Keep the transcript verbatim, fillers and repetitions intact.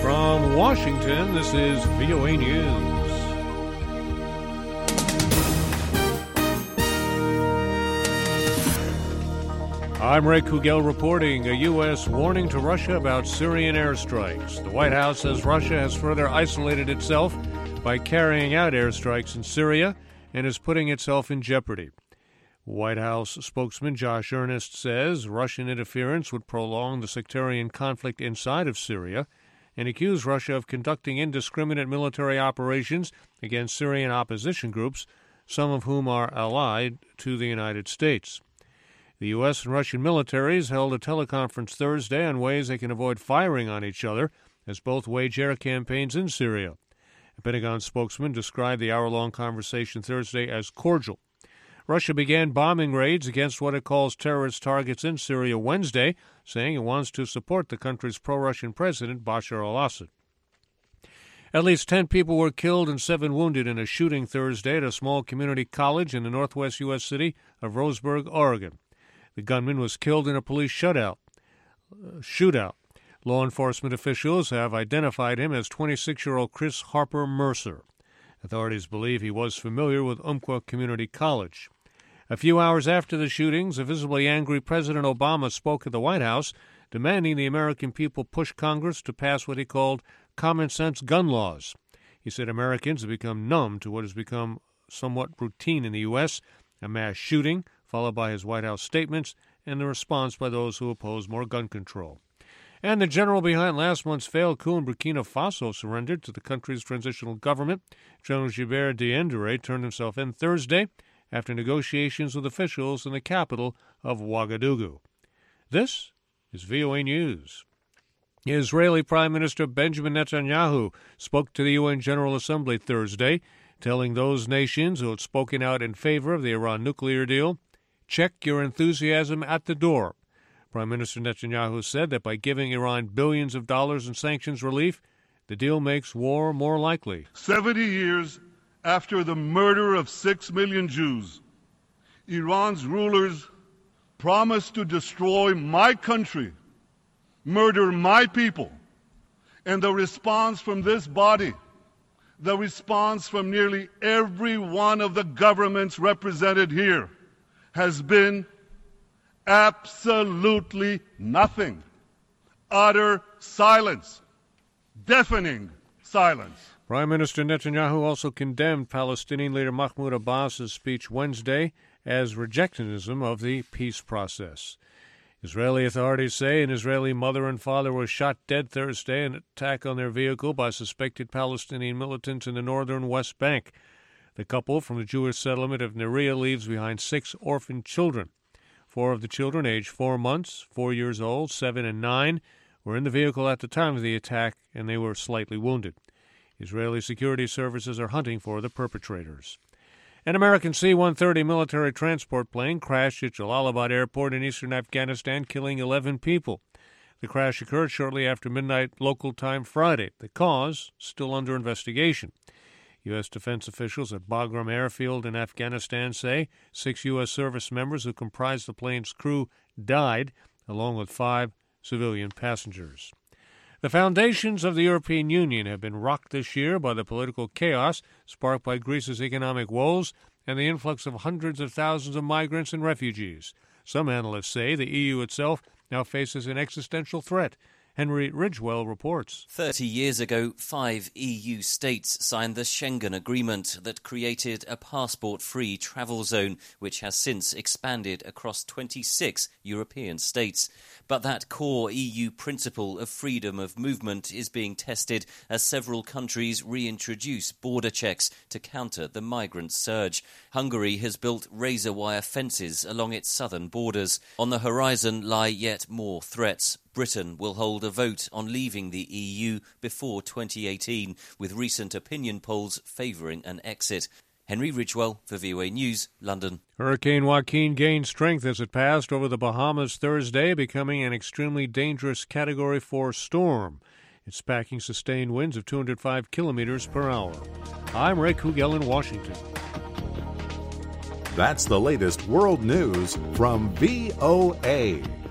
From Washington, this is V O A News. I'm Ray Kugel reporting a U S warning to Russia about Syrian airstrikes. The White House says Russia has further isolated itself by carrying out airstrikes in Syria and is putting itself in jeopardy. White House spokesman Josh Earnest says Russian interference would prolong the sectarian conflict inside of Syria and accused Russia of conducting indiscriminate military operations against Syrian opposition groups, some of whom are allied to the United States. The U S and Russian militaries held a teleconference Thursday on ways they can avoid firing on each other as both wage air campaigns in Syria. A Pentagon spokesman described the hour-long conversation Thursday as cordial. Russia began bombing raids against what it calls terrorist targets in Syria Wednesday, saying it wants to support the country's pro-Russian president, Bashar al-Assad. At least ten people were killed and seven wounded in a shooting Thursday at a small community college in the northwest U S city of Roseburg, Oregon. The gunman was killed in a police shutout, uh, shootout. Law enforcement officials have identified him as twenty-six-year-old Chris Harper Mercer. Authorities believe he was familiar with Umpqua Community College. A few hours after the shootings, a visibly angry President Obama spoke at the White House, demanding the American people push Congress to pass what he called common-sense gun laws. He said Americans have become numb to what has become somewhat routine in the U S, a mass shooting, followed by his White House statements and the response by those who oppose more gun control. And the general behind last month's failed coup in Burkina Faso surrendered to the country's transitional government. General Gilbert Diendéré turned himself in Thursday after negotiations with officials in the capital of Ouagadougou. This is V O A News. Israeli Prime Minister Benjamin Netanyahu spoke to the U N General Assembly Thursday, telling those nations who had spoken out in favor of the Iran nuclear deal, check your enthusiasm at the door. Prime Minister Netanyahu said that by giving Iran billions of dollars in sanctions relief, the deal makes war more likely. Seventy years after the murder of six million Jews, Iran's rulers promised to destroy my country, murder my people, and the response from this body, the response from nearly every one of the governments represented here, has been absolutely nothing. Utter silence. Deafening silence. Prime Minister Netanyahu also condemned Palestinian leader Mahmoud Abbas's speech Wednesday as rejectionism of the peace process. Israeli authorities say an Israeli mother and father were shot dead Thursday in an attack on their vehicle by suspected Palestinian militants in the northern West Bank. The couple from the Jewish settlement of Neria leaves behind six orphaned children. Four of the children, aged four months, four years old, seven, and nine, were in the vehicle at the time of the attack, and they were slightly wounded. Israeli security services are hunting for the perpetrators. An American C one thirty military transport plane crashed at Jalalabad Airport in eastern Afghanistan, killing eleven people. The crash occurred shortly after midnight local time Friday. The cause still under investigation. U S defense officials at Bagram Airfield in Afghanistan say six U S service members who comprised the plane's crew died, along with five civilian passengers. The foundations of the European Union have been rocked this year by the political chaos sparked by Greece's economic woes and the influx of hundreds of thousands of migrants and refugees. Some analysts say the E U itself now faces an existential threat. Henry Ridgewell reports. Thirty years ago, five E U states signed the Schengen Agreement that created a passport-free travel zone, which has since expanded across twenty-six European states. But that core E U principle of freedom of movement is being tested as several countries reintroduce border checks to counter the migrant surge. Hungary has built razor-wire fences along its southern borders. On the horizon lie yet more threats. Britain will hold a vote on leaving the E U before twenty eighteen, with recent opinion polls favouring an exit. Henry Ridgewell for V O A News, London. Hurricane Joaquin gained strength as it passed over the Bahamas Thursday, becoming an extremely dangerous Category four storm. It's packing sustained winds of two hundred five kilometers per hour. I'm Ray Kugel in Washington. That's the latest world news from V O A.